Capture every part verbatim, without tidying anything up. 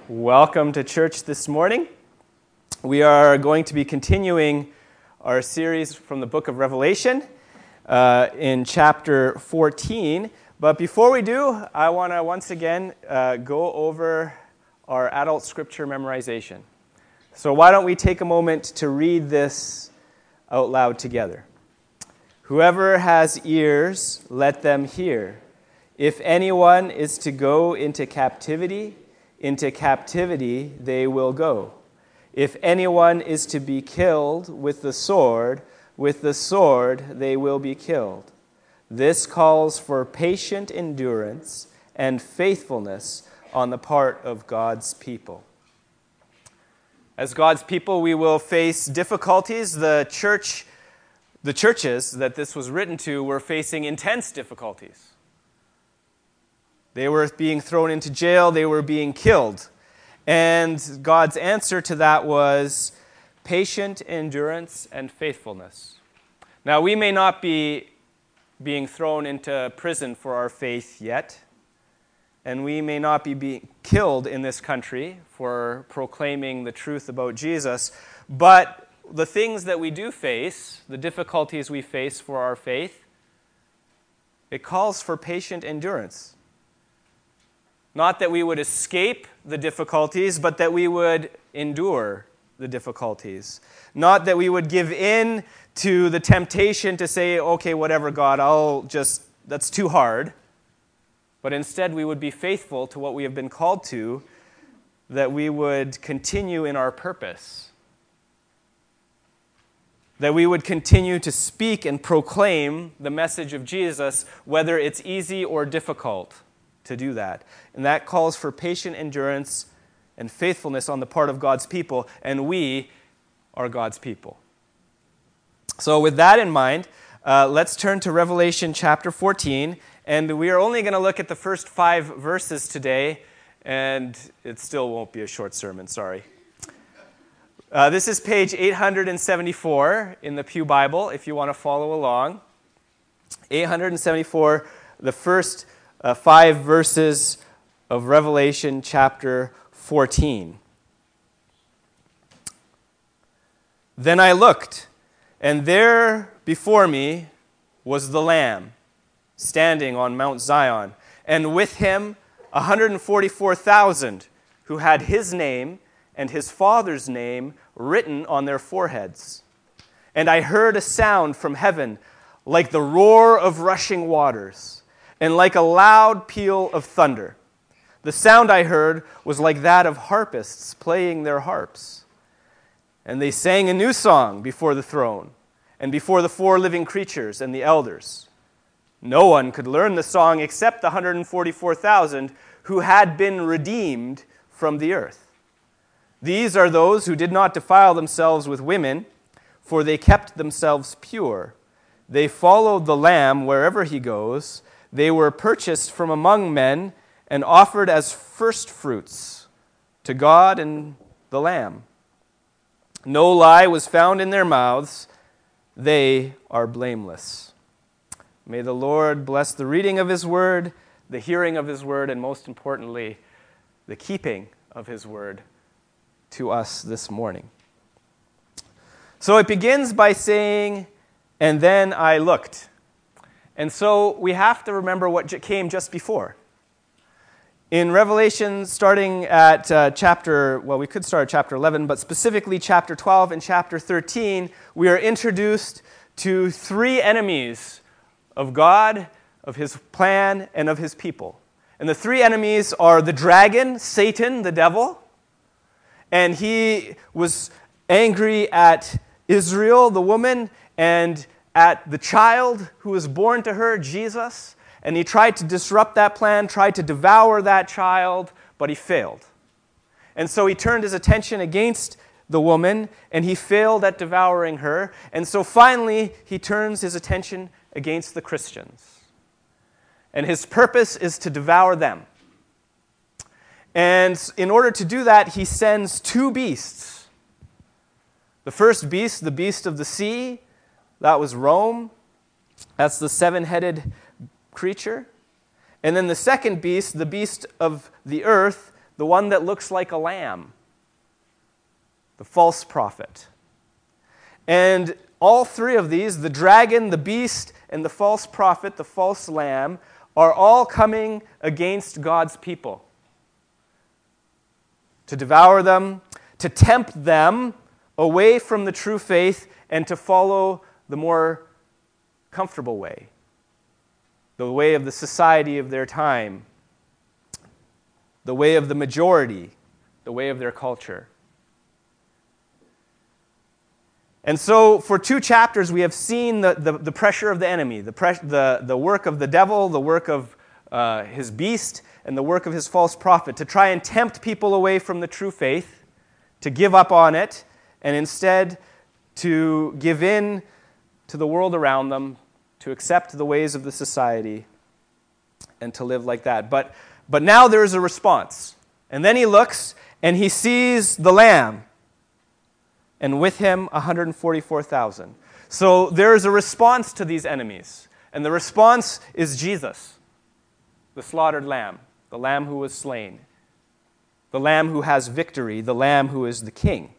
Welcome to church this morning. We are going to be continuing our series from the book of Revelation uh, in chapter fourteen. But before we do, I want to once again uh, go over our adult scripture memorization. So why don't we take a moment to read this out loud together. Whoever has ears, let them hear. If anyone is to go into captivity, into captivity they will go. If anyone is to be killed with the sword, with the sword they will be killed. This calls for patient endurance and faithfulness on the part of God's people. As God's people, we will face difficulties. The church, the churches that this was written to were facing intense difficulties. They were being thrown into jail. They were being killed. And God's answer to that was patient endurance and faithfulness. Now, we may not be being thrown into prison for our faith yet, and we may not be being killed in this country for proclaiming the truth about Jesus, but the things that we do face, the difficulties we face for our faith, it calls for patient endurance. Not that we would escape the difficulties, but that we would endure the difficulties. Not that we would give in to the temptation to say, okay, whatever, God, I'll just, that's too hard. But instead we would be faithful to what we have been called to, that we would continue in our purpose. That we would continue to speak and proclaim the message of Jesus, whether it's easy or difficult to do that. And that calls for patient endurance and faithfulness on the part of God's people, and we are God's people. So with that in mind, uh, let's turn to Revelation chapter fourteen, and we are only going to look at the first five verses today, and it still won't be a short sermon, sorry. Uh, this is page eight hundred seventy-four in the Pew Bible, if you want to follow along. eight hundred seventy-four, the first Uh, five verses of Revelation chapter fourteen. Then I looked, and there before me was the Lamb, standing on Mount Zion, and with him one hundred forty-four thousand who had his name and his Father's name written on their foreheads. And I heard a sound from heaven like the roar of rushing waters, and like a loud peal of thunder. The sound I heard was like that of harpists playing their harps. And they sang a new song before the throne, and before the four living creatures and the elders. No one could learn the song except the one hundred forty-four thousand who had been redeemed from the earth. These are those who did not defile themselves with women, for they kept themselves pure. They followed the Lamb wherever he goes. They were purchased from among men and offered as firstfruits to God and the Lamb. No lie was found in their mouths. They are blameless. May the Lord bless the reading of his word, the hearing of his word, and most importantly, the keeping of his word to us this morning. So it begins by saying, and then I looked. And so we have to remember what came just before. In Revelation, starting at uh, chapter, well, we could start at chapter eleven, but specifically chapter twelve and chapter thirteen, we are introduced to three enemies of God, of his plan, and of his people. And the three enemies are the dragon, Satan, the devil, and he was angry at Israel, the woman, and at the child who was born to her, Jesus, and he tried to disrupt that plan, tried to devour that child, but he failed. And so he turned his attention against the woman, and he failed at devouring her, and so finally he turns his attention against the Christians. And his purpose is to devour them. And in order to do that, he sends two beasts. The first beast, the beast of the sea, that was Rome. That's the seven-headed creature. And then the second beast, the beast of the earth, the one that looks like a lamb, the false prophet. And all three of these, the dragon, the beast, and the false prophet, the false lamb, are all coming against God's people to devour them, to tempt them away from the true faith and to follow the more comfortable way, the way of the society of their time, the way of the majority, the way of their culture. And so for two chapters, we have seen the, the, the pressure of the enemy, the, pres- the, the work of the devil, the work of uh, his beast, and the work of his false prophet to try and tempt people away from the true faith, to give up on it, and instead to give in to the world around them, to accept the ways of the society, and to live like that. But, but now there is a response. And then he looks, and he sees the Lamb, and with him one hundred forty-four thousand. So there is a response to these enemies. And the response is Jesus, the slaughtered Lamb, the Lamb who was slain, the Lamb who has victory, the Lamb who is the King.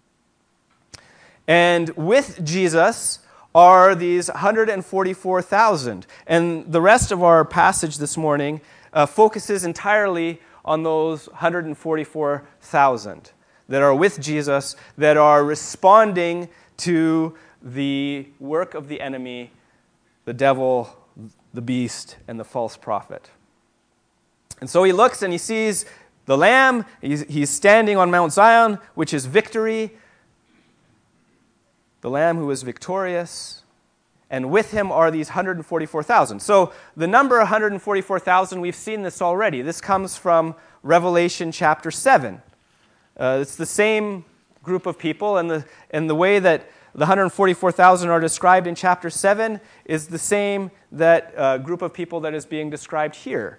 And with Jesus are these one hundred forty-four thousand. And the rest of our passage this morning uh, focuses entirely on those one hundred forty-four thousand that are with Jesus, that are responding to the work of the enemy, the devil, the beast, and the false prophet. And so he looks and he sees the Lamb. He's, he's standing on Mount Zion, which is victory. The Lamb who is victorious. And with him are these one hundred forty-four thousand. So the number one hundred forty-four thousand, we've seen this already. This comes from Revelation chapter seven. Uh, it's the same group of people, and the, and the way that the one hundred forty-four thousand are described in chapter seven is the same that uh, group of people that is being described here.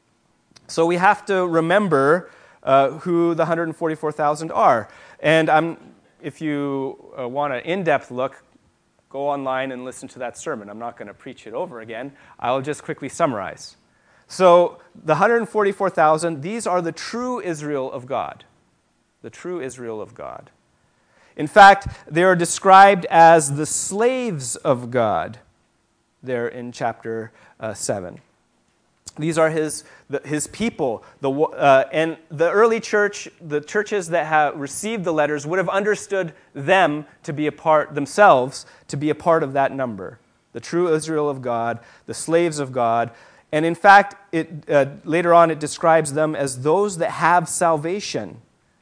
So we have to remember uh, who the one hundred forty-four thousand are. And I'm, if you uh, want an in-depth look, go online and listen to that sermon. I'm not going to preach it over again. I'll just quickly summarize. So the one hundred forty-four thousand, these are the true Israel of God. The true Israel of God. In fact, they are described as the slaves of God there in chapter uh, seven. These are his, the, his people. The, uh, and the early church, the churches that have received the letters would have understood them to be a part, themselves, to be a part of that number. The true Israel of God, the slaves of God. And in fact, it, uh, later on it describes them as those that have salvation.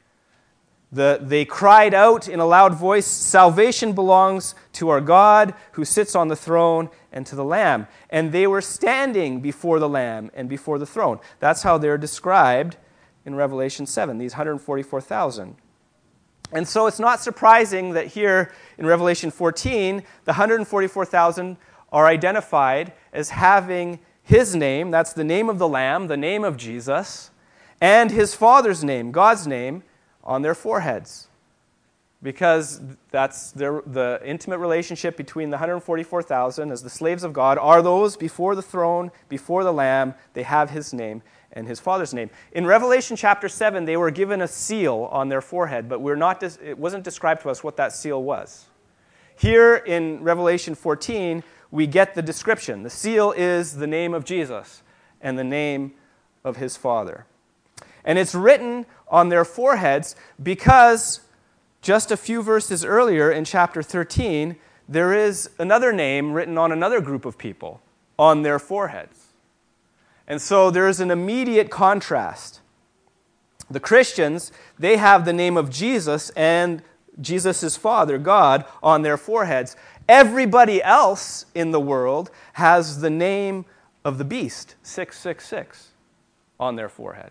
The, they cried out in a loud voice, "Salvation belongs to our God who sits on the throne and to the Lamb." And they were standing before the Lamb and before the throne. That's how they're described in Revelation seven, these one hundred forty-four thousand. And so it's not surprising that here in Revelation fourteen, the one hundred forty-four thousand are identified as having his name, that's the name of the Lamb, the name of Jesus, and his Father's name, God's name, on their foreheads, because that's their, the intimate relationship between the one hundred forty-four thousand as the slaves of God are those before the throne, before the Lamb. They have his name and his Father's name. In Revelation chapter seven, they were given a seal on their forehead, but we're not. It wasn't described to us what that seal was. Here in Revelation fourteen, we get the description. The seal is the name of Jesus and the name of his Father. And it's written on their foreheads because just a few verses earlier in chapter thirteen, there is another name written on another group of people on their foreheads. And so there is an immediate contrast. The Christians, they have the name of Jesus and Jesus' Father, God, on their foreheads. Everybody else in the world has the name of the beast, six six six, on their forehead.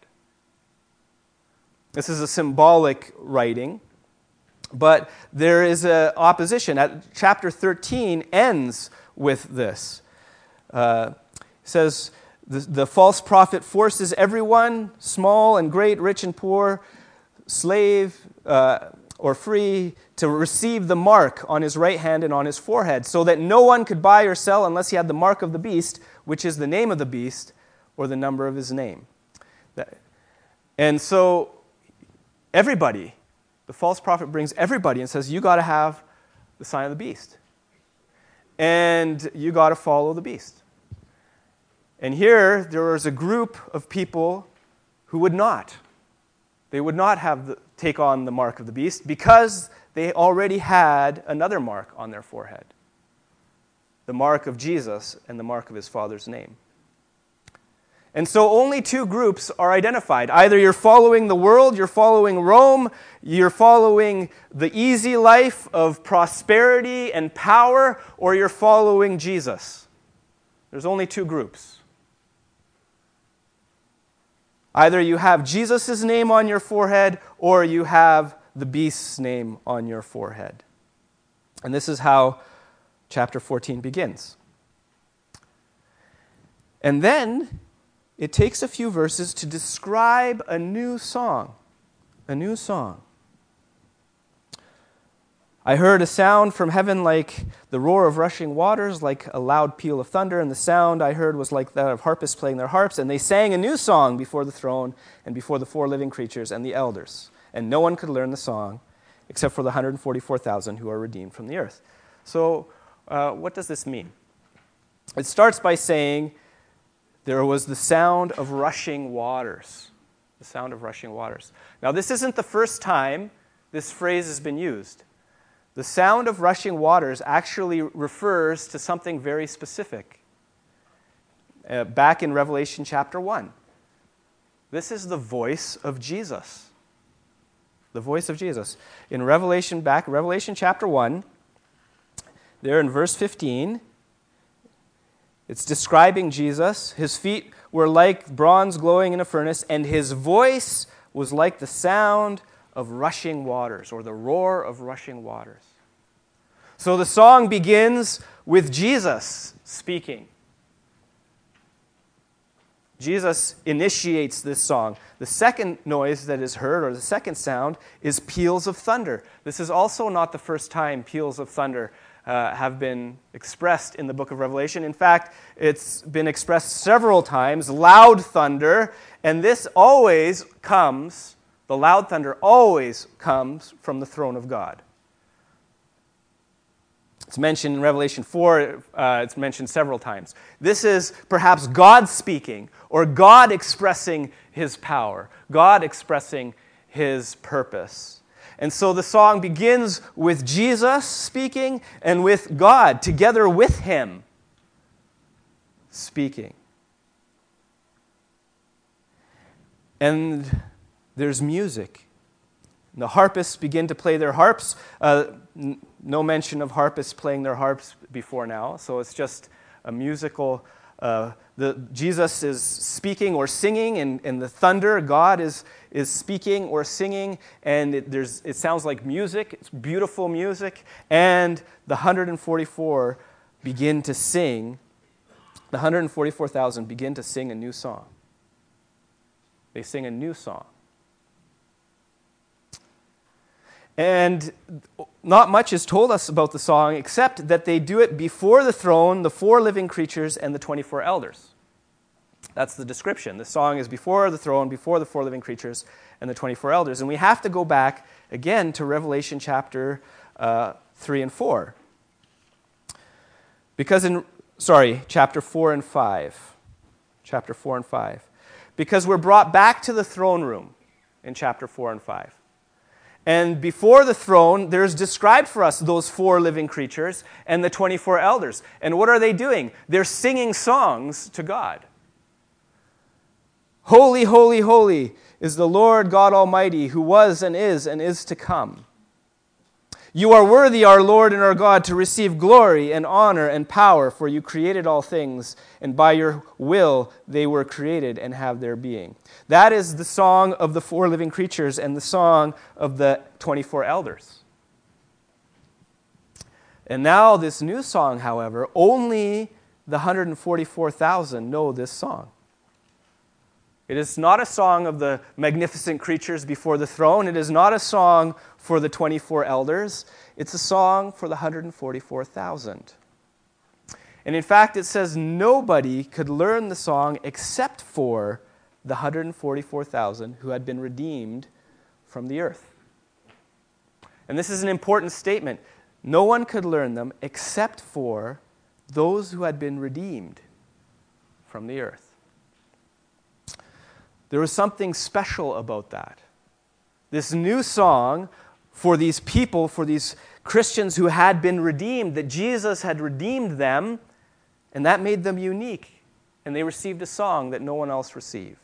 This is a symbolic writing, but there is an opposition. At chapter thirteen ends with this. Uh, it says, the, the false prophet forces everyone, small and great, rich and poor, slave uh, or free, to receive the mark on his right hand and on his forehead, so that no one could buy or sell unless he had the mark of the beast, which is the name of the beast, or the number of his name. That, And so everybody, the false prophet brings everybody and says, you got to have the sign of the beast. And you got to follow the beast. And here, there was a group of people who would not. They would not have the, take on the mark of the beast because they already had another mark on their forehead. The mark of Jesus and the mark of his Father's name. And so only two groups are identified. Either you're following the world, you're following Rome, you're following the easy life of prosperity and power, or you're following Jesus. There's only two groups. Either you have Jesus' name on your forehead, or you have the beast's name on your forehead. And this is how chapter fourteen begins. And then it takes a few verses to describe a new song. A new song. I heard a sound from heaven like the roar of rushing waters, like a loud peal of thunder, and the sound I heard was like that of harpists playing their harps, and they sang a new song before the throne and before the four living creatures and the elders. And no one could learn the song except for the one hundred forty-four thousand who are redeemed from the earth. So, uh, what does this mean? It starts by saying, there was the sound of rushing waters. The sound of rushing waters. Now, this isn't the first time this phrase has been used. The sound of rushing waters actually refers to something very specific. Uh, back in Revelation chapter one. This is the voice of Jesus. The voice of Jesus. In Revelation, back Revelation chapter one, there in verse fifteen, it's describing Jesus. His feet were like bronze glowing in a furnace, and his voice was like the sound of rushing waters, or the roar of rushing waters. So the song begins with Jesus speaking. Jesus initiates this song. The second noise that is heard, or the second sound, is peals of thunder. This is also not the first time peals of thunder Uh, have been expressed in the book of Revelation. In fact, it's been expressed several times, loud thunder, and this always comes, the loud thunder always comes from the throne of God. It's mentioned in Revelation four, uh, it's mentioned several times. This is perhaps God speaking, or God expressing his power, God expressing his purpose. And so the song begins with Jesus speaking and with God together with him speaking. And there's music. The harpists begin to play their harps. Uh, n- no mention of harpists playing their harps before now, so it's just a musical. Uh, the, Jesus is speaking or singing, and, and the thunder, God is, is speaking or singing, and it, there's, it sounds like music. It's beautiful music, and the one hundred forty-four begin to sing. The one hundred forty-four thousand begin to sing a new song. They sing a new song. And not much is told us about the song except that they do it before the throne, the four living creatures, and the twenty-four elders. That's the description. The song is before the throne, before the four living creatures, and the twenty-four elders. And we have to go back again to Revelation chapter uh, three and four. Because in, sorry, chapter four and five. Chapter four and five. Because we're brought back to the throne room in chapter four and five. And before the throne, there's described for us those four living creatures and the twenty-four elders. And what are they doing? They're singing songs to God. Holy, holy, holy is the Lord God Almighty, who was and is and is to come. You are worthy, our Lord and our God, to receive glory and honor and power, for you created all things, and by your will they were created and have their being. That is the song of the four living creatures and the song of the twenty-four elders. And now this new song, however, only the one hundred forty-four thousand know this song. It is not a song of the magnificent creatures before the throne. It is not a song for the twenty-four elders. It's a song for the one hundred forty-four thousand. And in fact, it says nobody could learn the song except for the one hundred forty-four thousand who had been redeemed from the earth. And this is an important statement. No one could learn them except for those who had been redeemed from the earth. There was something special about that. This new song for these people, for these Christians who had been redeemed, that Jesus had redeemed them, and that made them unique. And they received a song that no one else received.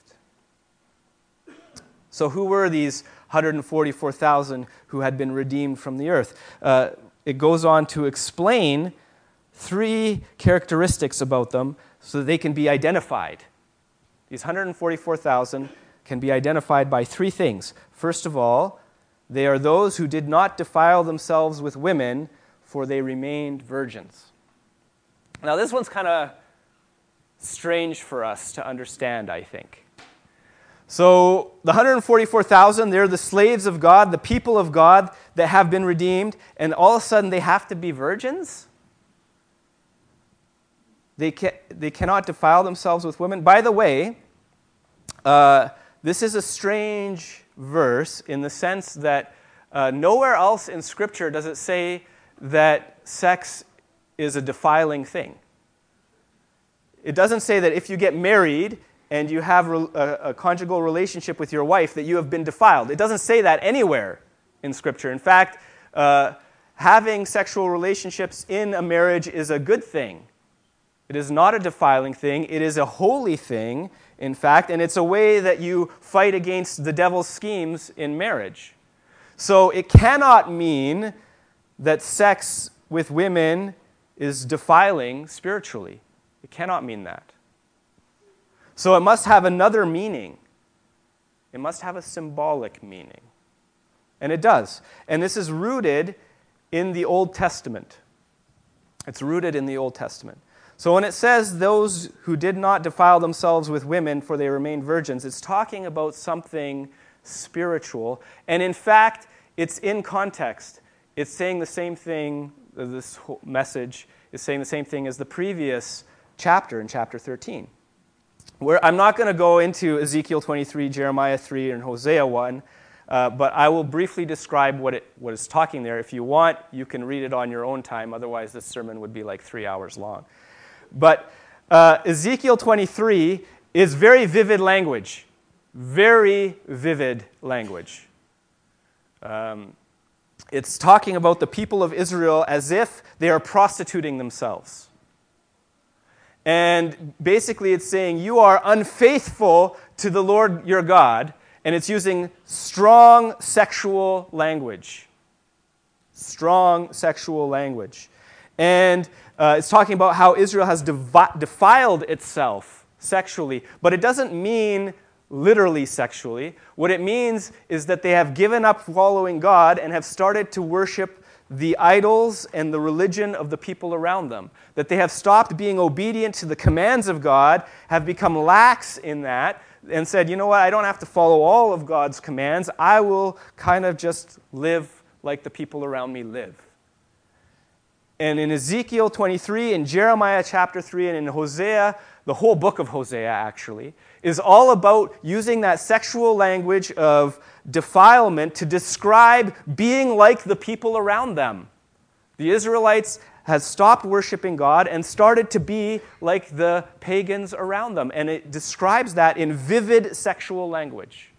So who were these one hundred forty-four thousand who had been redeemed from the earth? Uh, it goes on to explain three characteristics about them so that they can be identified. These one hundred forty-four thousand can be identified by three things. First of all, they are those who did not defile themselves with women, for they remained virgins. Now, this one's kind of strange for us to understand, I think. So, the one hundred forty-four thousand, they're the slaves of God, the people of God that have been redeemed, and all of a sudden they have to be virgins? They, ca- they cannot defile themselves with women. By the way, uh, this is a strange verse in the sense that uh, nowhere else in Scripture does it say that sex is a defiling thing. It doesn't say that if you get married and you have a, a conjugal relationship with your wife that you have been defiled. It doesn't say that anywhere in Scripture. In fact, uh, having sexual relationships in a marriage is a good thing. It is not a defiling thing. It is a holy thing, in fact, and it's a way that you fight against the devil's schemes in marriage. So it cannot mean that sex with women is defiling spiritually. It cannot mean that. So it must have another meaning. It must have a symbolic meaning. And it does. And this is rooted in the Old Testament. It's rooted in the Old Testament. So when it says those who did not defile themselves with women, for they remained virgins, it's talking about something spiritual. And in fact, it's in context. It's saying the same thing, this whole message is saying the same thing as the previous chapter in chapter thirteen. Where I'm not going to go into Ezekiel twenty-three, Jeremiah three, and Hosea one, uh, but I will briefly describe what it what is talking there. If you want, you can read it on your own time. Otherwise, this sermon would be like three hours long. But uh, Ezekiel twenty-three is very vivid language. Very vivid language. Um, it's talking about the people of Israel as if they are prostituting themselves. And basically it's saying you are unfaithful to the Lord your God, and it's using strong sexual language. Strong sexual language. And uh, it's talking about how Israel has devi- defiled itself sexually, but it doesn't mean literally sexually. What it means is that they have given up following God and have started to worship the idols and the religion of the people around them. That they have stopped being obedient to the commands of God, have become lax in that, and said, you know what, I don't have to follow all of God's commands. I will kind of just live like the people around me live. And in Ezekiel twenty-three, in Jeremiah chapter three, and in Hosea, the whole book of Hosea actually, is all about using that sexual language of defilement to describe being like the people around them. The Israelites had stopped worshiping God and started to be like the pagans around them. And it describes that in vivid sexual language.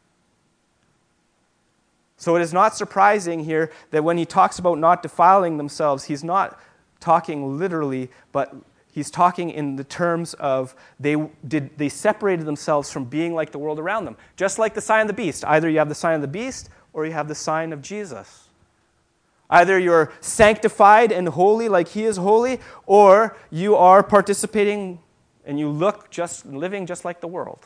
So it is not surprising here that when he talks about not defiling themselves, he's not talking literally, but he's talking in the terms of they did they separated themselves from being like the world around them. Just like the sign of the beast. Either you have the sign of the beast or you have the sign of Jesus. Either you're sanctified and holy like he is holy, or you are participating and you look just living just like the world.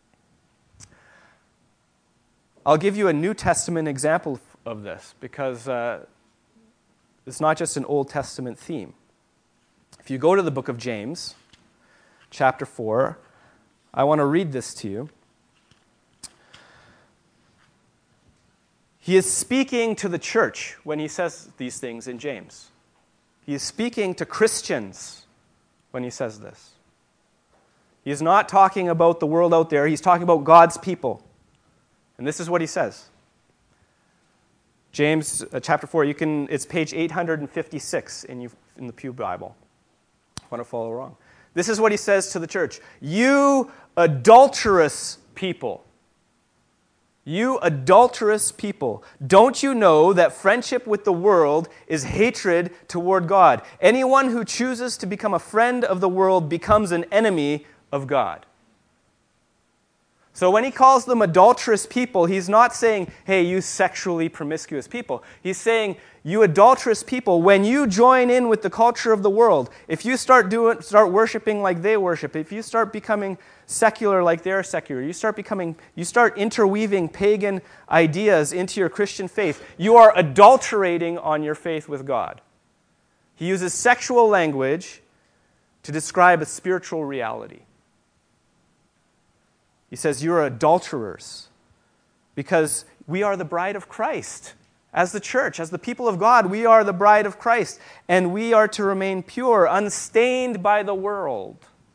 I'll give you a New Testament example of this because uh, it's not just an Old Testament theme. If you go to the book of James, chapter four, I want to read this to you. He is speaking to the church when he says these things in James. He is speaking to Christians when he says this. He's not talking about the world out there. He's talking about God's people. And this is what he says. James uh, chapter four, you can, it's page eight hundred fifty-six in, you, in the Pew Bible. I want to follow along. This is what he says to the church. You adulterous people. You adulterous people. Don't you know that friendship with the world is hatred toward God? Anyone who chooses to become a friend of the world becomes an enemy of God. So when he calls them adulterous people, he's not saying, hey, you sexually promiscuous people. He's saying, you adulterous people, when you join in with the culture of the world, if you start doing, start worshiping like they worship, if you start becoming secular like they're secular, you start becoming, you start interweaving pagan ideas into your Christian faith, you are adulterating on your faith with God. He uses sexual language to describe a spiritual reality. He says, you're adulterers because we are the bride of Christ. As the church, as the people of God, we are the bride of Christ, and we are to remain pure, unstained by the world.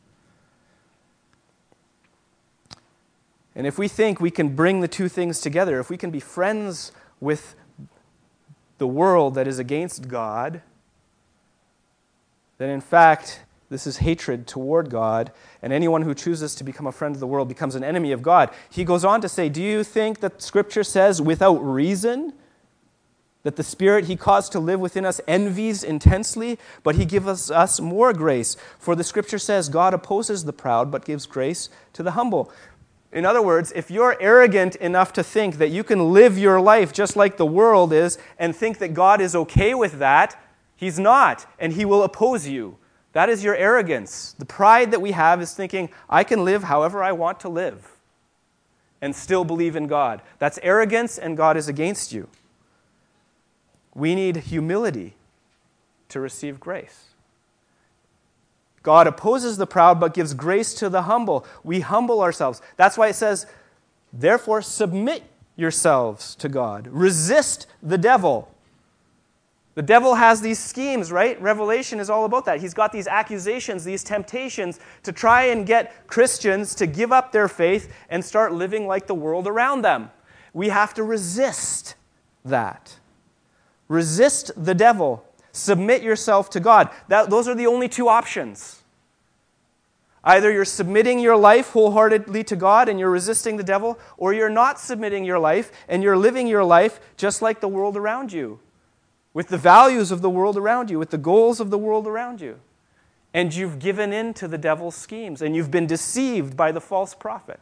And if we think we can bring the two things together, if we can be friends with the world that is against God, then in fact, this is hatred toward God, and anyone who chooses to become a friend of the world becomes an enemy of God. He goes on to say, do you think that Scripture says without reason that the Spirit He caused to live within us envies intensely, but He gives us more grace? For the Scripture says God opposes the proud, but gives grace to the humble. In other words, if you're arrogant enough to think that you can live your life just like the world is and think that God is okay with that, He's not, and He will oppose you. That is your arrogance. The pride that we have is thinking, I can live however I want to live and still believe in God. That's arrogance, and God is against you. We need humility to receive grace. God opposes the proud, but gives grace to the humble. We humble ourselves. That's why it says, therefore submit yourselves to God. Resist the devil. The devil has these schemes, right? Revelation is all about that. He's got these accusations, these temptations to try and get Christians to give up their faith and start living like the world around them. We have to resist that. Resist the devil. Submit yourself to God. That, those are the only two options. Either you're submitting your life wholeheartedly to God and you're resisting the devil, or you're not submitting your life and you're living your life just like the world around you, with the values of the world around you, with the goals of the world around you. And you've given in to the devil's schemes, and you've been deceived by the false prophet.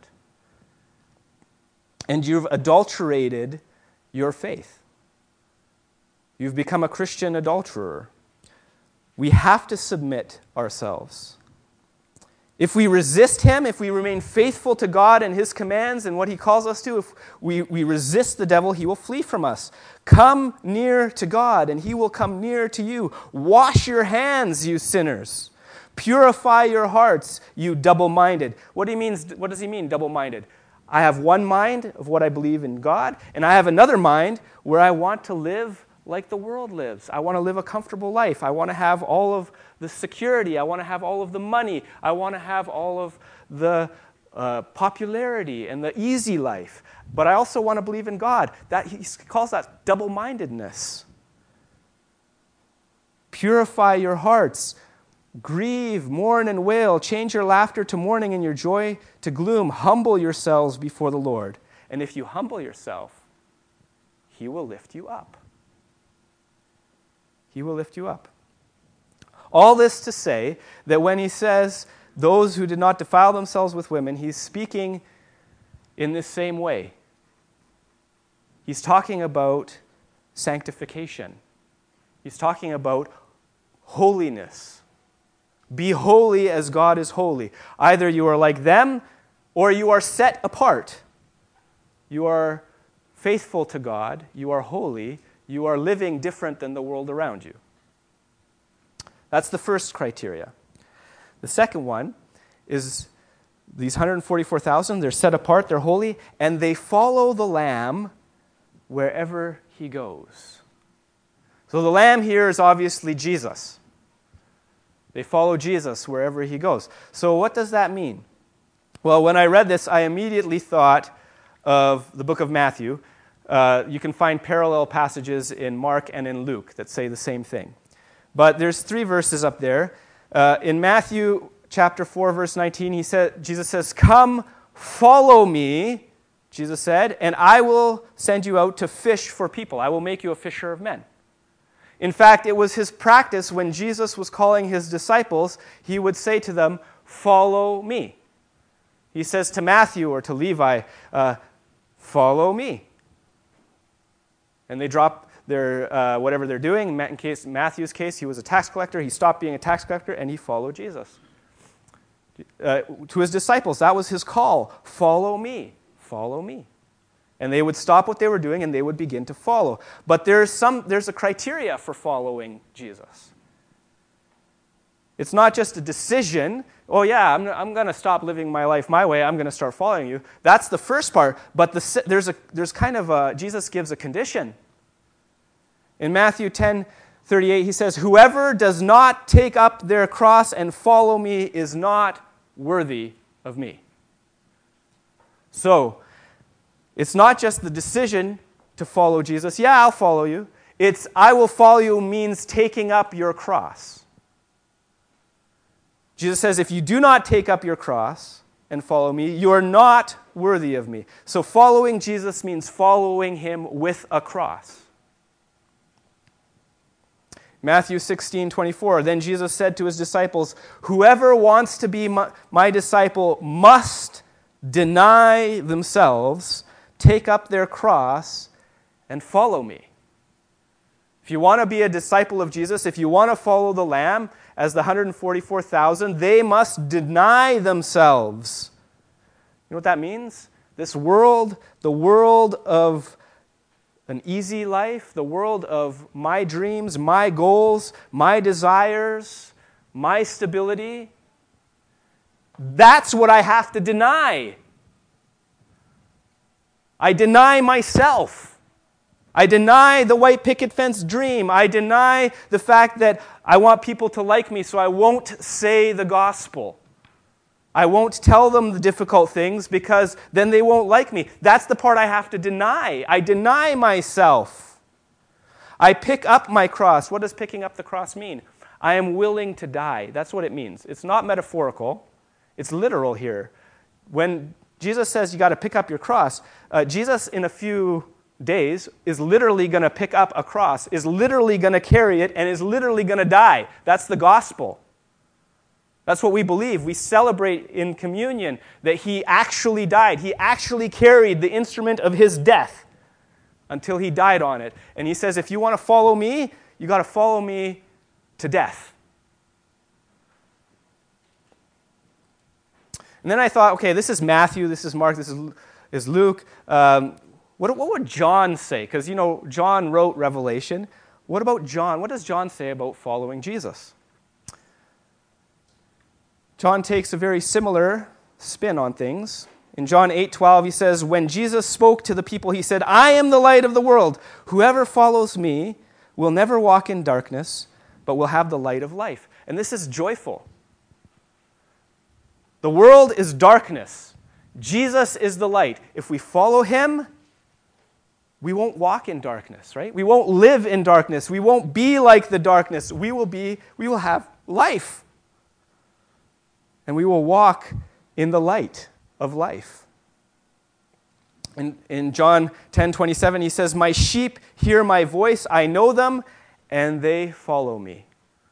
And you've adulterated your faith. You've become a Christian adulterer. We have to submit ourselves. If we resist Him, if we remain faithful to God and His commands and what He calls us to, if we, we resist the devil, he will flee from us. Come near to God, and He will come near to you. Wash your hands, you sinners. Purify your hearts, you double-minded. What do he means, what does he mean, double-minded? I have one mind of what I believe in God, and I have another mind where I want to live like the world lives. I want to live a comfortable life. I want to have all of the security. I want to have all of the money. I want to have all of the uh, popularity and the easy life. But I also want to believe in God. That he calls that double-mindedness. Purify your hearts. Grieve, mourn, and wail. Change your laughter to mourning and your joy to gloom. Humble yourselves before the Lord. And if you humble yourself, He will lift you up. He will lift you up. All this to say that when he says, those who did not defile themselves with women, he's speaking in this same way. He's talking about sanctification. He's talking about holiness. Be holy as God is holy. Either you are like them or you are set apart. You are faithful to God. You are holy. You are living different than the world around you. That's the first criteria. The second one is these one hundred forty-four thousand, they're set apart, they're holy, and they follow the Lamb wherever He goes. So the Lamb here is obviously Jesus. They follow Jesus wherever He goes. So what does that mean? Well, when I read this, I immediately thought of the book of Matthew. Uh, you can find parallel passages in Mark and in Luke that say the same thing. But there's three verses up there. Uh, in Matthew chapter four, verse nineteen, he said, Jesus says, "Come, follow me," Jesus said, "and I will send you out to fish for people. I will make you a fisher of men." In fact, it was his practice when Jesus was calling his disciples, he would say to them, "Follow me." He says to Matthew or to Levi, uh, "Follow me." And they drop their uh, whatever they're doing. In case Matthew's case, he was a tax collector. He stopped being a tax collector and he followed Jesus. Uh, to his disciples, that was his call. Follow me. Follow me. And they would stop what they were doing and they would begin to follow. But there's some there's a criteria for following Jesus. It's not just a decision. Oh yeah, I'm, I'm going to stop living my life my way. I'm going to start following you. That's the first part. But the, there's a there's kind of a, Jesus gives a condition. In Matthew ten thirty-eight, he says, "Whoever does not take up their cross and follow me is not worthy of me." So, it's not just the decision to follow Jesus. Yeah, I'll follow you. It's I will follow you means taking up your cross. Jesus says, if you do not take up your cross and follow me, you are not worthy of me. So following Jesus means following him with a cross. Matthew sixteen twenty-four, then Jesus said to his disciples, "Whoever wants to be my, my disciple must deny themselves, take up their cross, and follow me." If you want to be a disciple of Jesus, if you want to follow the Lamb as the one hundred forty-four thousand, they must deny themselves. You know what that means? This world, the world of an easy life, the world of my dreams, my goals, my desires, my stability, that's what I have to deny. I deny myself. I deny the white picket fence dream. I deny the fact that I want people to like me, so I won't say the gospel. I won't tell them the difficult things because then they won't like me. That's the part I have to deny. I deny myself. I pick up my cross. What does picking up the cross mean? I am willing to die. That's what it means. It's not metaphorical. It's literal here. When Jesus says you got to pick up your cross, uh, Jesus in a few days is literally going to pick up a cross, is literally going to carry it, and is literally going to die. That's the gospel. That's what we believe. We celebrate in communion that he actually died. He actually carried the instrument of his death until he died on it. And he says, if you want to follow me, you got to follow me to death. And then I thought, okay, this is Matthew, this is Mark, this is, is Luke. Um, what, what would John say? Because, you know, John wrote Revelation. What about John? What does John say about following Jesus? John takes a very similar spin on things. In John eight twelve, he says, when Jesus spoke to the people, he said, I am the light of the world. Whoever follows me will never walk in darkness, but will have the light of life. And this is joyful. The world is darkness. Jesus is the light. If we follow him, we won't walk in darkness, right? We won't live in darkness. We won't be like the darkness. We will be, we will have life. And we will walk in the light of life. In, in John ten twenty-seven, he says, my sheep hear my voice, I know them, and they follow me.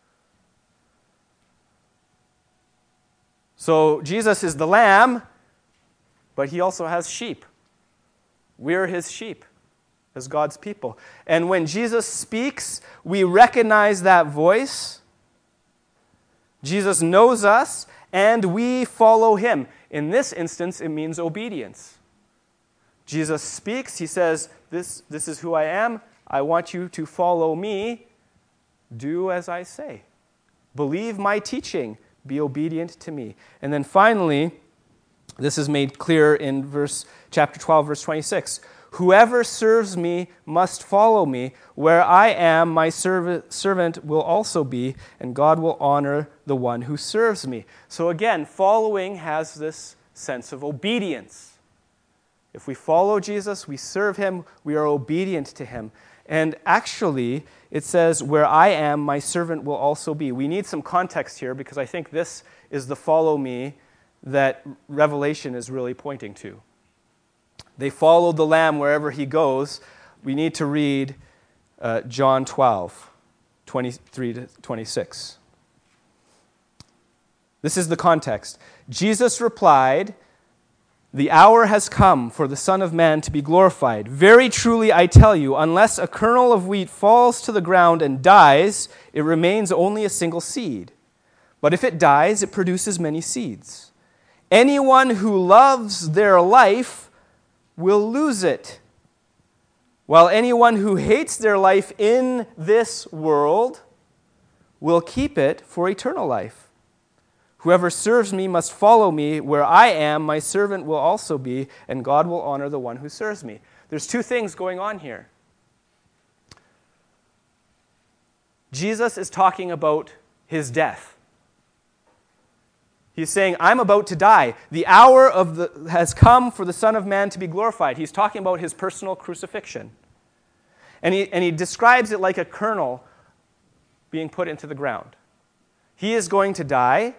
So Jesus is the lamb, but he also has sheep. We're his sheep as God's people. And when Jesus speaks, we recognize that voice. Jesus knows us, and we follow him. In this instance, it means obedience. Jesus speaks. He says, this, this is who I am. I want you to follow me. Do as I say. Believe my teaching. Be obedient to me. And then finally, this is made clear in verse chapter twelve, verse twenty-six. Whoever serves me must follow me. Where I am, my serv- servant will also be, and God will honor the one who serves me. So again, following has this sense of obedience. If we follow Jesus, we serve him, we are obedient to him. And actually, it says, where I am, my servant will also be. We need some context here because I think this is the follow me that Revelation is really pointing to. They followed the Lamb wherever he goes. We need to read uh, John twelve, twenty-three to twenty-six. This is the context. Jesus replied, "The hour has come for the Son of Man to be glorified. Very truly I tell you, unless a kernel of wheat falls to the ground and dies, it remains only a single seed. But if it dies, it produces many seeds. Anyone who loves their life will lose it, while anyone who hates their life in this world will keep it for eternal life. Whoever serves me must follow me. Where I am, my servant will also be, and God will honor the one who serves me." There's two things going on here. Jesus is talking about his death. He's saying, I'm about to die. The hour of the, has come for the Son of Man to be glorified. He's talking about his personal crucifixion. And he, and he describes it like a kernel being put into the ground. He is going to die,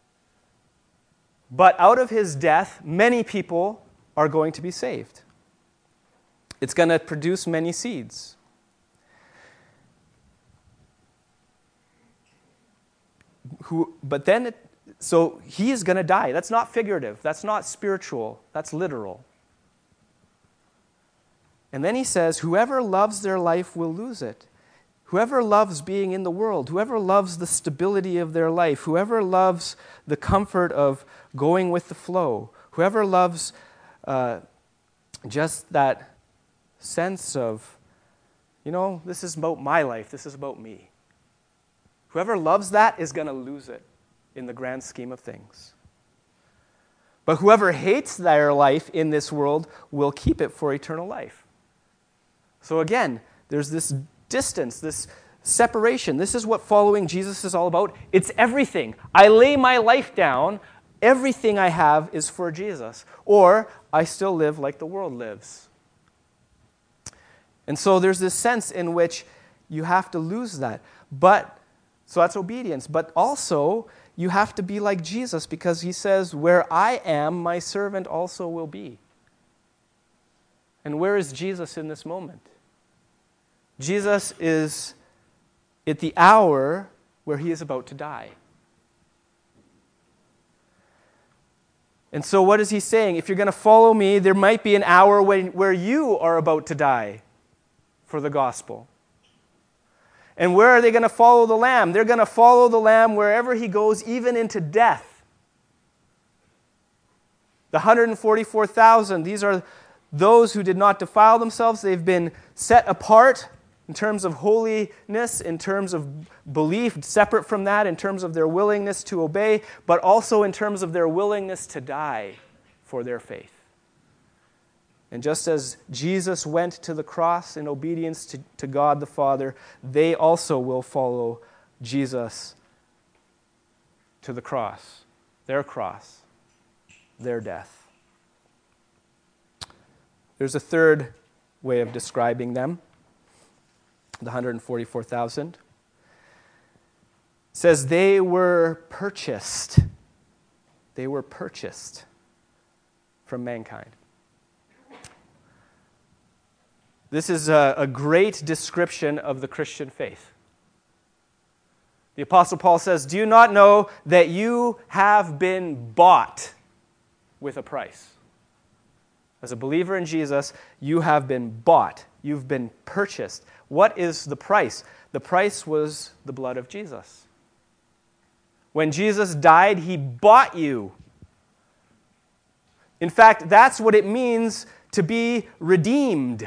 but out of his death, many people are going to be saved. It's going to produce many seeds. Who, but then, it, so he is going to die. That's not figurative. That's not spiritual. That's literal. And then he says, whoever loves their life will lose it. Whoever loves being in the world, whoever loves the stability of their life, whoever loves the comfort of going with the flow, whoever loves uh, just that sense of, you know, this is about my life, this is about me. Whoever loves that is going to lose it in the grand scheme of things. But whoever hates their life in this world will keep it for eternal life. So again, there's this distance, this separation. This is what following Jesus is all about. It's everything. I lay my life down. Everything I have is for Jesus. Or I still live like the world lives. And so there's this sense in which you have to lose that. But, so that's obedience. But also, you have to be like Jesus because he says, where I am, my servant also will be. And where is Jesus in this moment? Jesus is at the hour where he is about to die. And so what is he saying? If you're going to follow me, there might be an hour when, where you are about to die for the gospel. And where are they going to follow the Lamb? They're going to follow the Lamb wherever he goes, even into death. The one hundred forty-four thousand, these are those who did not defile themselves. They've been set apart in terms of holiness, in terms of belief, separate from that, in terms of their willingness to obey, but also in terms of their willingness to die for their faith. And just as Jesus went to the cross in obedience to, to God the Father, they also will follow Jesus to the cross, their cross, their death. There's a third way of describing them, the one hundred forty-four thousand. It says they were purchased. They were purchased from mankind. This is a, a great description of the Christian faith. The Apostle Paul says, do you not know that you have been bought with a price? As a believer in Jesus, you have been bought. You've been purchased. What is the price? The price was the blood of Jesus. When Jesus died, he bought you. In fact, that's what it means to be redeemed.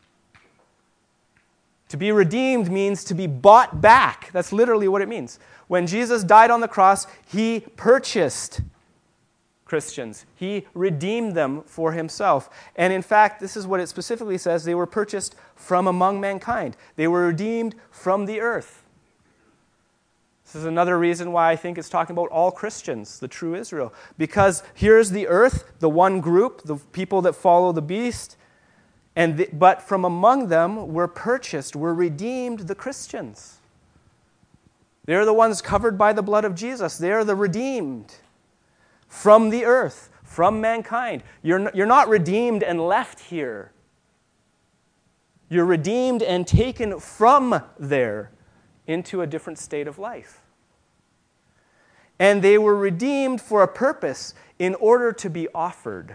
To be redeemed means to be bought back. That's literally what it means. When Jesus died on the cross, he purchased Christians. He redeemed them for himself. And in fact, this is what it specifically says. They were purchased from among mankind. They were redeemed from the earth. This is another reason why I think it's talking about all Christians, the true Israel. Because here's the earth, the one group, the people that follow the beast, and the, but from among them were purchased, were redeemed the Christians. They're the ones covered by the blood of Jesus. They're the redeemed from the earth, from mankind. You're, you're not redeemed and left here. You're redeemed and taken from there into a different state of life. And they were redeemed for a purpose, in order to be offered.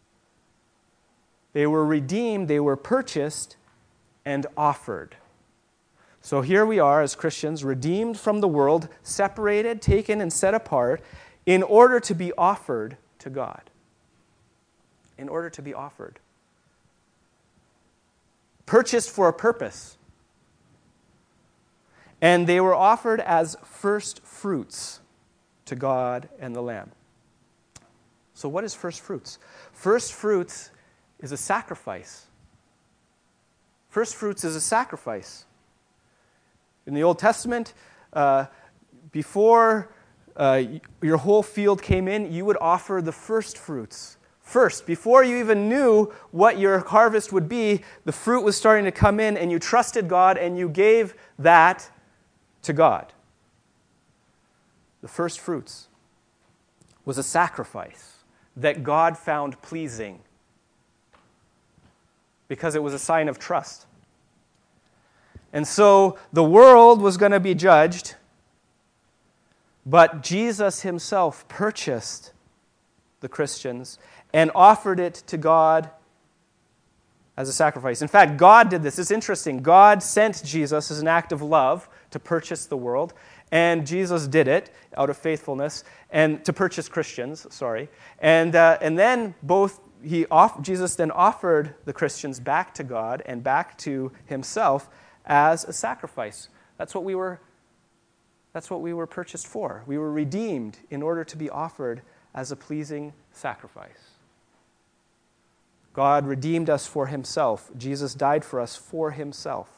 They were redeemed, they were purchased, and offered. So here we are as Christians, redeemed from the world, separated, taken, and set apart, in order to be offered to God. In order to be offered. Purchased for a purpose. And they were offered as first fruits to God and the Lamb. So what is first fruits? First fruits is a sacrifice. First fruits is a sacrifice. In the Old Testament, uh, before uh, your whole field came in, you would offer the first fruits. First, before you even knew what your harvest would be, the fruit was starting to come in, and you trusted God, and you gave that to God. The first fruits was a sacrifice that God found pleasing because it was a sign of trust. And so the world was going to be judged, but Jesus himself purchased the Christians and offered it to God as a sacrifice. In fact, God did this. It's interesting. God sent Jesus as an act of love to purchase the world, and Jesus did it out of faithfulness, and to purchase Christians, sorry. And uh, and then both he off, Jesus then offered the Christians back to God and back to himself as a sacrifice. That's what we were that's what we were purchased for. We were redeemed in order to be offered as a pleasing sacrifice. God redeemed us for himself. Jesus died for us for himself.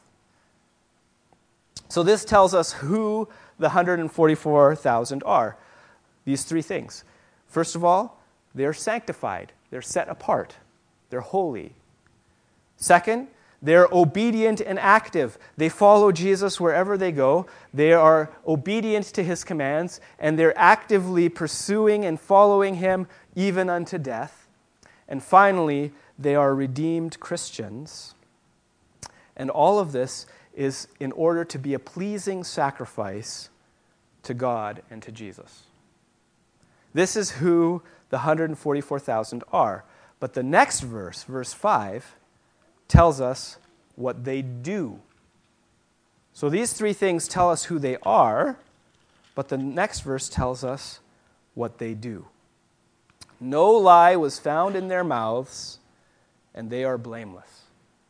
So this tells us who the one hundred forty-four thousand are. These three things. First of all, they're sanctified. They're set apart. They're holy. Second, they're obedient and active. They follow Jesus wherever they go. They are obedient to his commands, and they're actively pursuing and following him even unto death. And finally, they are redeemed Christians. And all of this is in order to be a pleasing sacrifice to God and to Jesus. This is who the one hundred forty-four thousand are. But the next verse, verse five, tells us what they do. So these three things tell us who they are, but the next verse tells us what they do. No lie was found in their mouths, and they are blameless.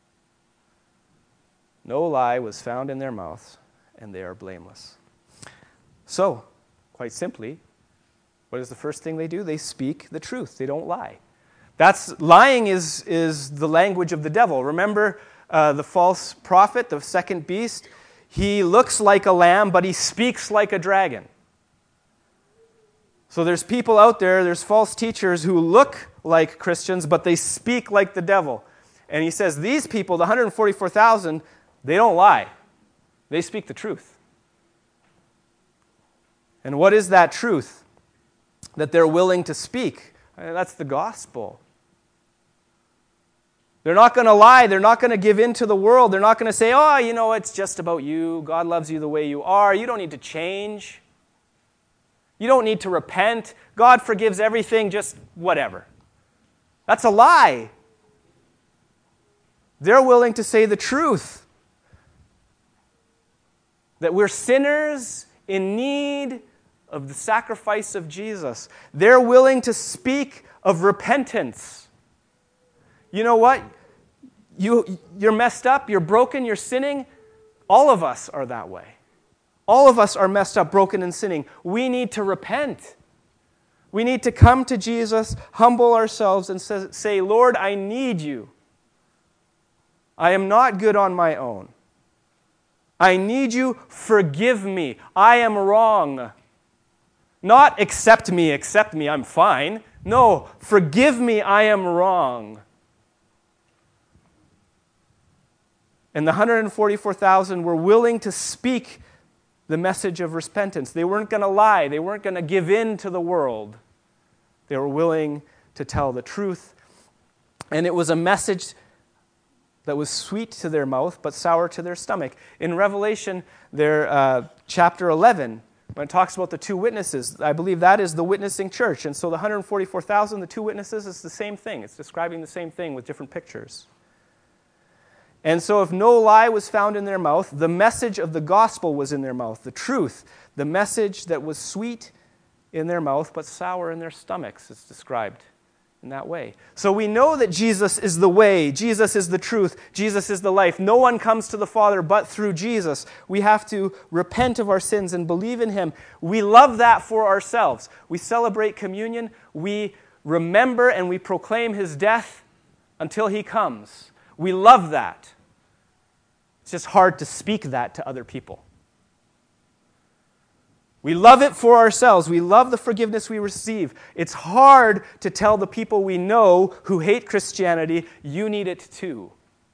No lie was found in their mouths, and they are blameless. So, quite simply, what is the first thing they do? They speak the truth. They don't lie. That's lying is, is the language of the devil. Remember uh, the false prophet, the second beast? He looks like a lamb, but he speaks like a dragon. So there's people out there, there's false teachers who look like Christians, but they speak like the devil. And he says these people, the one hundred forty-four thousand, they don't lie. They speak the truth. And what is that truth that they're willing to speak? That's the gospel. They're not going to lie. They're not going to give in to the world. They're not going to say, oh, you know, it's just about you. God loves you the way you are. You don't need to change. You don't need to repent. God forgives everything, just whatever. That's a lie. They're willing to say the truth. That we're sinners in need of the sacrifice of Jesus. They're willing to speak of repentance. You know what? You, you're messed up, you're broken, you're sinning. All of us are that way. All of us are messed up, broken, and sinning. We need to repent. We need to come to Jesus, humble ourselves, and say, Lord, I need you. I am not good on my own. I need you, forgive me. I am wrong. Not accept me, accept me, I'm fine. No, forgive me, I am wrong. And the one hundred forty-four thousand were willing to speak the message of repentance. They weren't going to lie. They weren't going to give in to the world. They were willing to tell the truth. And it was a message that was sweet to their mouth, but sour to their stomach. In Revelation, their uh, chapter eleven, when it talks about the two witnesses, I believe that is the witnessing church. And so the one hundred forty-four thousand, the two witnesses, is the same thing. It's describing the same thing with different pictures. And so if no lie was found in their mouth, the message of the gospel was in their mouth, the truth, the message that was sweet in their mouth, but sour in their stomachs. It's described in that way. So we know that Jesus is the way, Jesus is the truth, Jesus is the life. No one comes to the Father but through Jesus. We have to repent of our sins and believe in Him. We love that for ourselves. We celebrate communion. We remember and we proclaim His death until He comes. We love that. It's just hard to speak that to other people. We love it for ourselves. We love the forgiveness we receive. It's hard to tell the people we know who hate Christianity, you need it too.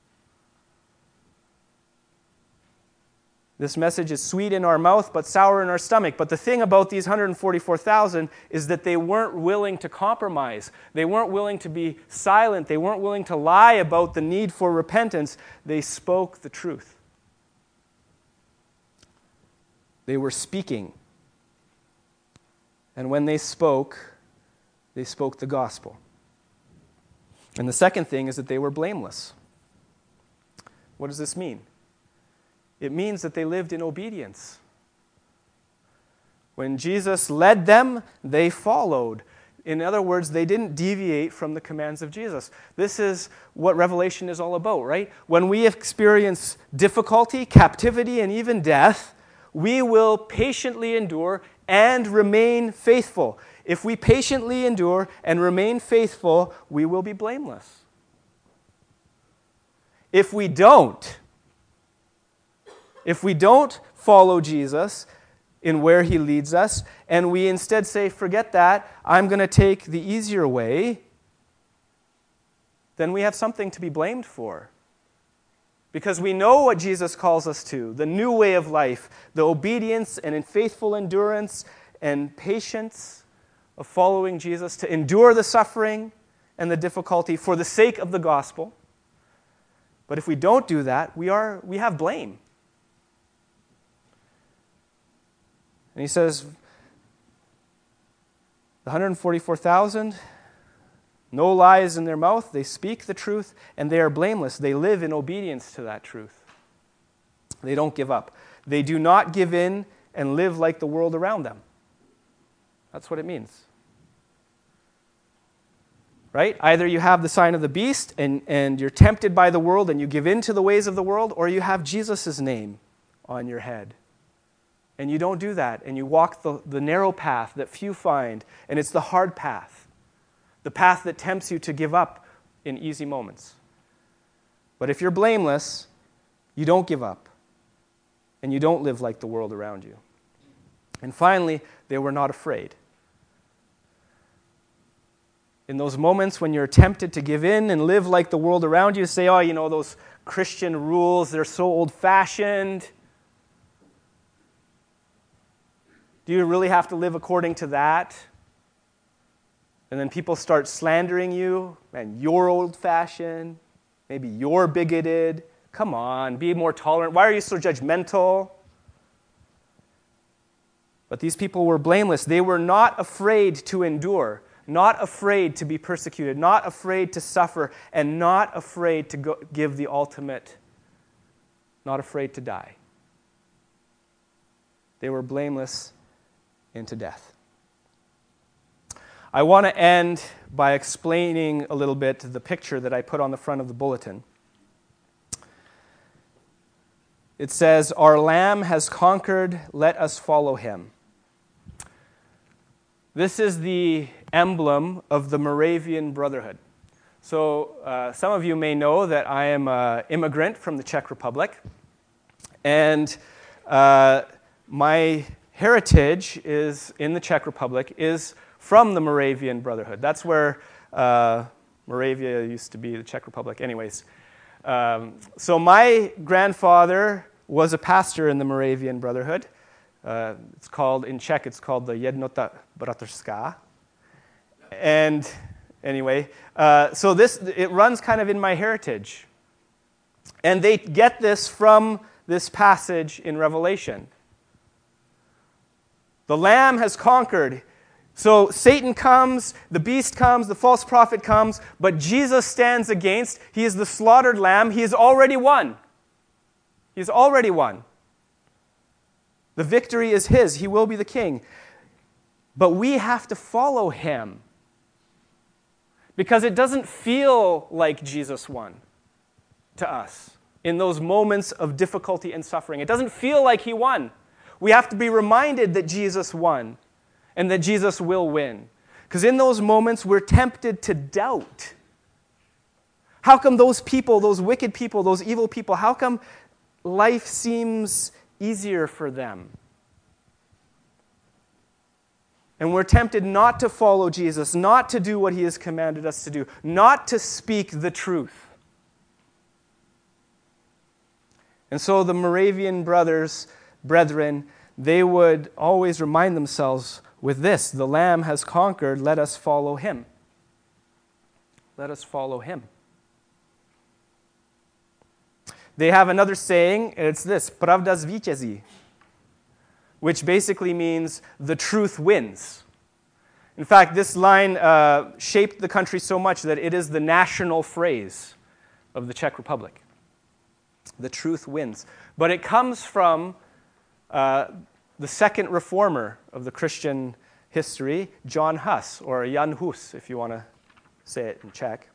This message is sweet in our mouth, but sour in our stomach. But the thing about these one hundred forty-four thousand is that they weren't willing to compromise. They weren't willing to be silent. They weren't willing to lie about the need for repentance. They spoke the truth. They were speaking. And when they spoke, they spoke the gospel. And the second thing is that they were blameless. What does this mean? It means that they lived in obedience. When Jesus led them, they followed. In other words, they didn't deviate from the commands of Jesus. This is what Revelation is all about, right? When we experience difficulty, captivity, and even death, we will patiently endure and remain faithful. If we patiently endure and remain faithful, we will be blameless. If we don't, If we don't follow Jesus in where He leads us, and we instead say, forget that, I'm going to take the easier way, then we have something to be blamed for. Because we know what Jesus calls us to, the new way of life, the obedience and faithful endurance and patience of following Jesus, to endure the suffering and the difficulty for the sake of the gospel. But if we don't do that, we are we have blame. And he says, the one hundred forty-four thousand, no lies in their mouth, they speak the truth, and they are blameless. They live in obedience to that truth. They don't give up. They do not give in and live like the world around them. That's what it means. Right? Either you have the sign of the beast and, and you're tempted by the world and you give in to the ways of the world, or you have Jesus' name on your head. And you don't do that, and you walk the, the narrow path that few find, and it's the hard path, the path that tempts you to give up in easy moments. But if you're blameless, you don't give up, and you don't live like the world around you. And finally, they were not afraid. In those moments when you're tempted to give in and live like the world around you, say, oh, you know, those Christian rules, they're so old-fashioned. Do you really have to live according to that? And then people start slandering you. Man, you're old-fashioned. Maybe you're bigoted. Come on, be more tolerant. Why are you so judgmental? But these people were blameless. They were not afraid to endure, not afraid to be persecuted, not afraid to suffer, and not afraid to go, give the ultimate, not afraid to die. They were blameless into death. I want to end by explaining a little bit the picture that I put on the front of the bulletin. It says, "Our Lamb has conquered, let us follow Him." This is the emblem of the Moravian Brotherhood. So uh, some of you may know that I am an immigrant from the Czech Republic. And uh, my heritage is in the Czech Republic is from the Moravian Brotherhood. That's where uh, Moravia used to be, the Czech Republic. Anyways, um, so my grandfather was a pastor in the Moravian Brotherhood. Uh, it's called, in Czech, it's called the Jednota Bratrská. And anyway, uh, so this, it runs kind of in my heritage. And they get this from this passage in Revelation. The Lamb has conquered. So Satan comes, the beast comes, the false prophet comes, but Jesus stands against. He is the slaughtered lamb. He has already won. He has already won. The victory is his. He will be the king. But we have to follow him. Because it doesn't feel like Jesus won to us in those moments of difficulty and suffering. It doesn't feel like he won. We have to be reminded that Jesus won and that Jesus will win. Because in those moments, we're tempted to doubt. How come those people, those wicked people, those evil people, how come life seems easier for them? And we're tempted not to follow Jesus, not to do what he has commanded us to do, not to speak the truth. And so the Moravian brothers, brethren, they would always remind themselves with this: the Lamb has conquered, let us follow him. Let us follow him. They have another saying, and it's this: Pravda zvítězí, which basically means the truth wins. In fact, this line uh, shaped the country so much that it is the national phrase of the Czech Republic. The truth wins. But it comes from uh, the second reformer of the Christian history, John Hus, or Jan Hus, if you want to say it in Czech.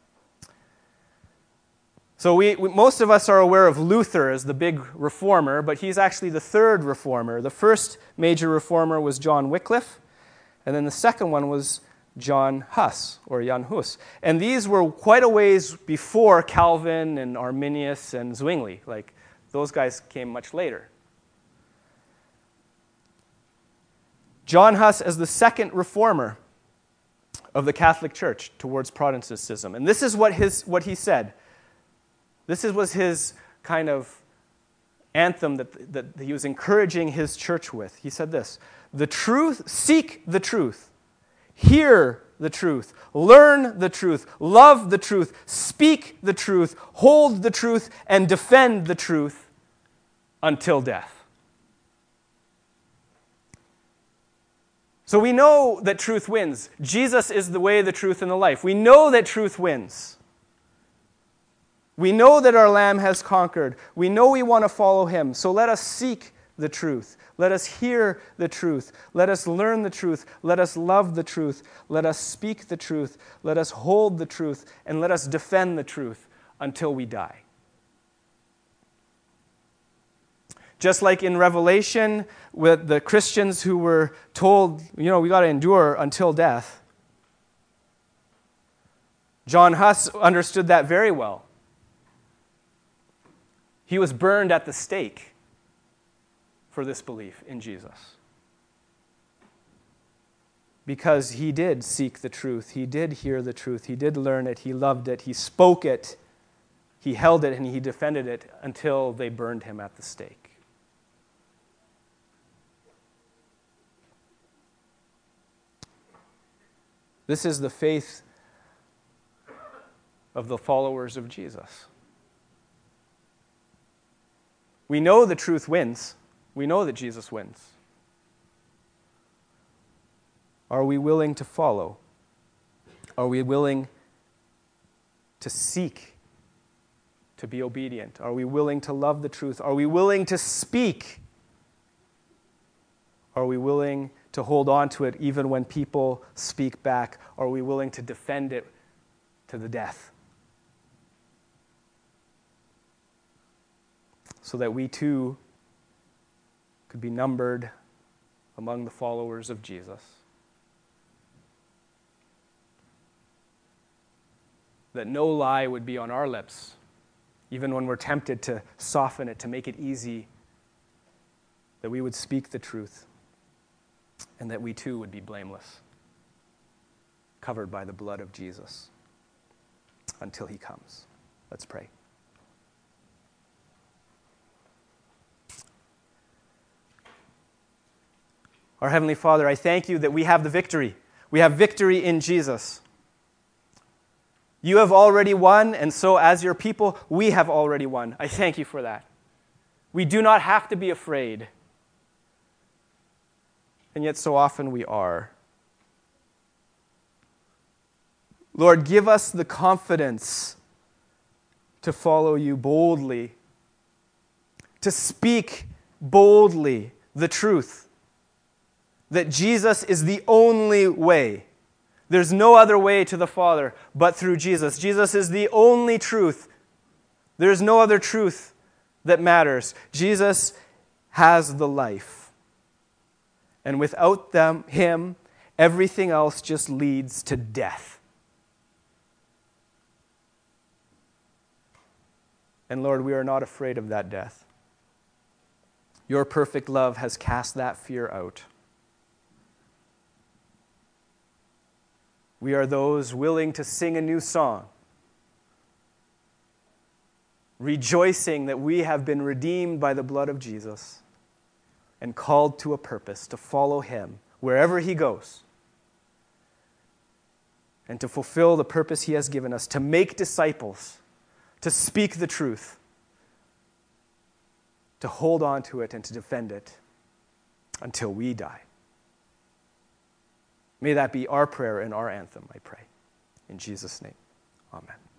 So we, we, most of us are aware of Luther as the big reformer, but he's actually the third reformer. The first major reformer was John Wycliffe, and then the second one was John Hus, or Jan Hus. And these were quite a ways before Calvin and Arminius and Zwingli. Like, those guys came much later. John Hus as the second reformer of the Catholic Church towards Protestantism. And this is what his what he said. This was his kind of anthem that, that he was encouraging his church with. He said this: the truth, seek the truth, hear the truth, learn the truth, love the truth, speak the truth, hold the truth, and defend the truth until death. So we know that truth wins. Jesus is the way, the truth, and the life. We know that truth wins. We know that our Lamb has conquered. We know we want to follow him. So let us seek the truth. Let us hear the truth. Let us learn the truth. Let us love the truth. Let us speak the truth. Let us hold the truth. And let us defend the truth until we die. Just like in Revelation, with the Christians who were told, you know, we got to endure until death. John Hus understood that very well. He was burned at the stake for this belief in Jesus. Because he did seek the truth. He did hear the truth. He did learn it. He loved it. He spoke it. He held it and he defended it until they burned him at the stake. This is the faith of the followers of Jesus. We know the truth wins. We know that Jesus wins. Are we willing to follow? Are we willing to seek to be obedient? Are we willing to love the truth? Are we willing to speak? Are we willing to hold on to it even when people speak back? Are we willing to defend it to the death? So that we too could be numbered among the followers of Jesus. That no lie would be on our lips, even when we're tempted to soften it, to make it easy that we would speak the truth, and that we too would be blameless, covered by the blood of Jesus until he comes. Let's pray. Our Heavenly Father, I thank you that we have the victory. We have victory in Jesus. You have already won, and so as your people, we have already won. I thank you for that. We do not have to be afraid. And yet so often we are. Lord, give us the confidence to follow you boldly, to speak boldly the truth, that Jesus is the only way. There's no other way to the Father but through Jesus. Jesus is the only truth. There's no other truth that matters. Jesus has the life. And without them, him, everything else just leads to death. And Lord, we are not afraid of that death. Your perfect love has cast that fear out. We are those willing to sing a new song, rejoicing that we have been redeemed by the blood of Jesus and called to a purpose to follow him wherever he goes and to fulfill the purpose he has given us, to make disciples, to speak the truth, to hold on to it and to defend it until we die. May that be our prayer and our anthem, I pray. In Jesus' name, amen.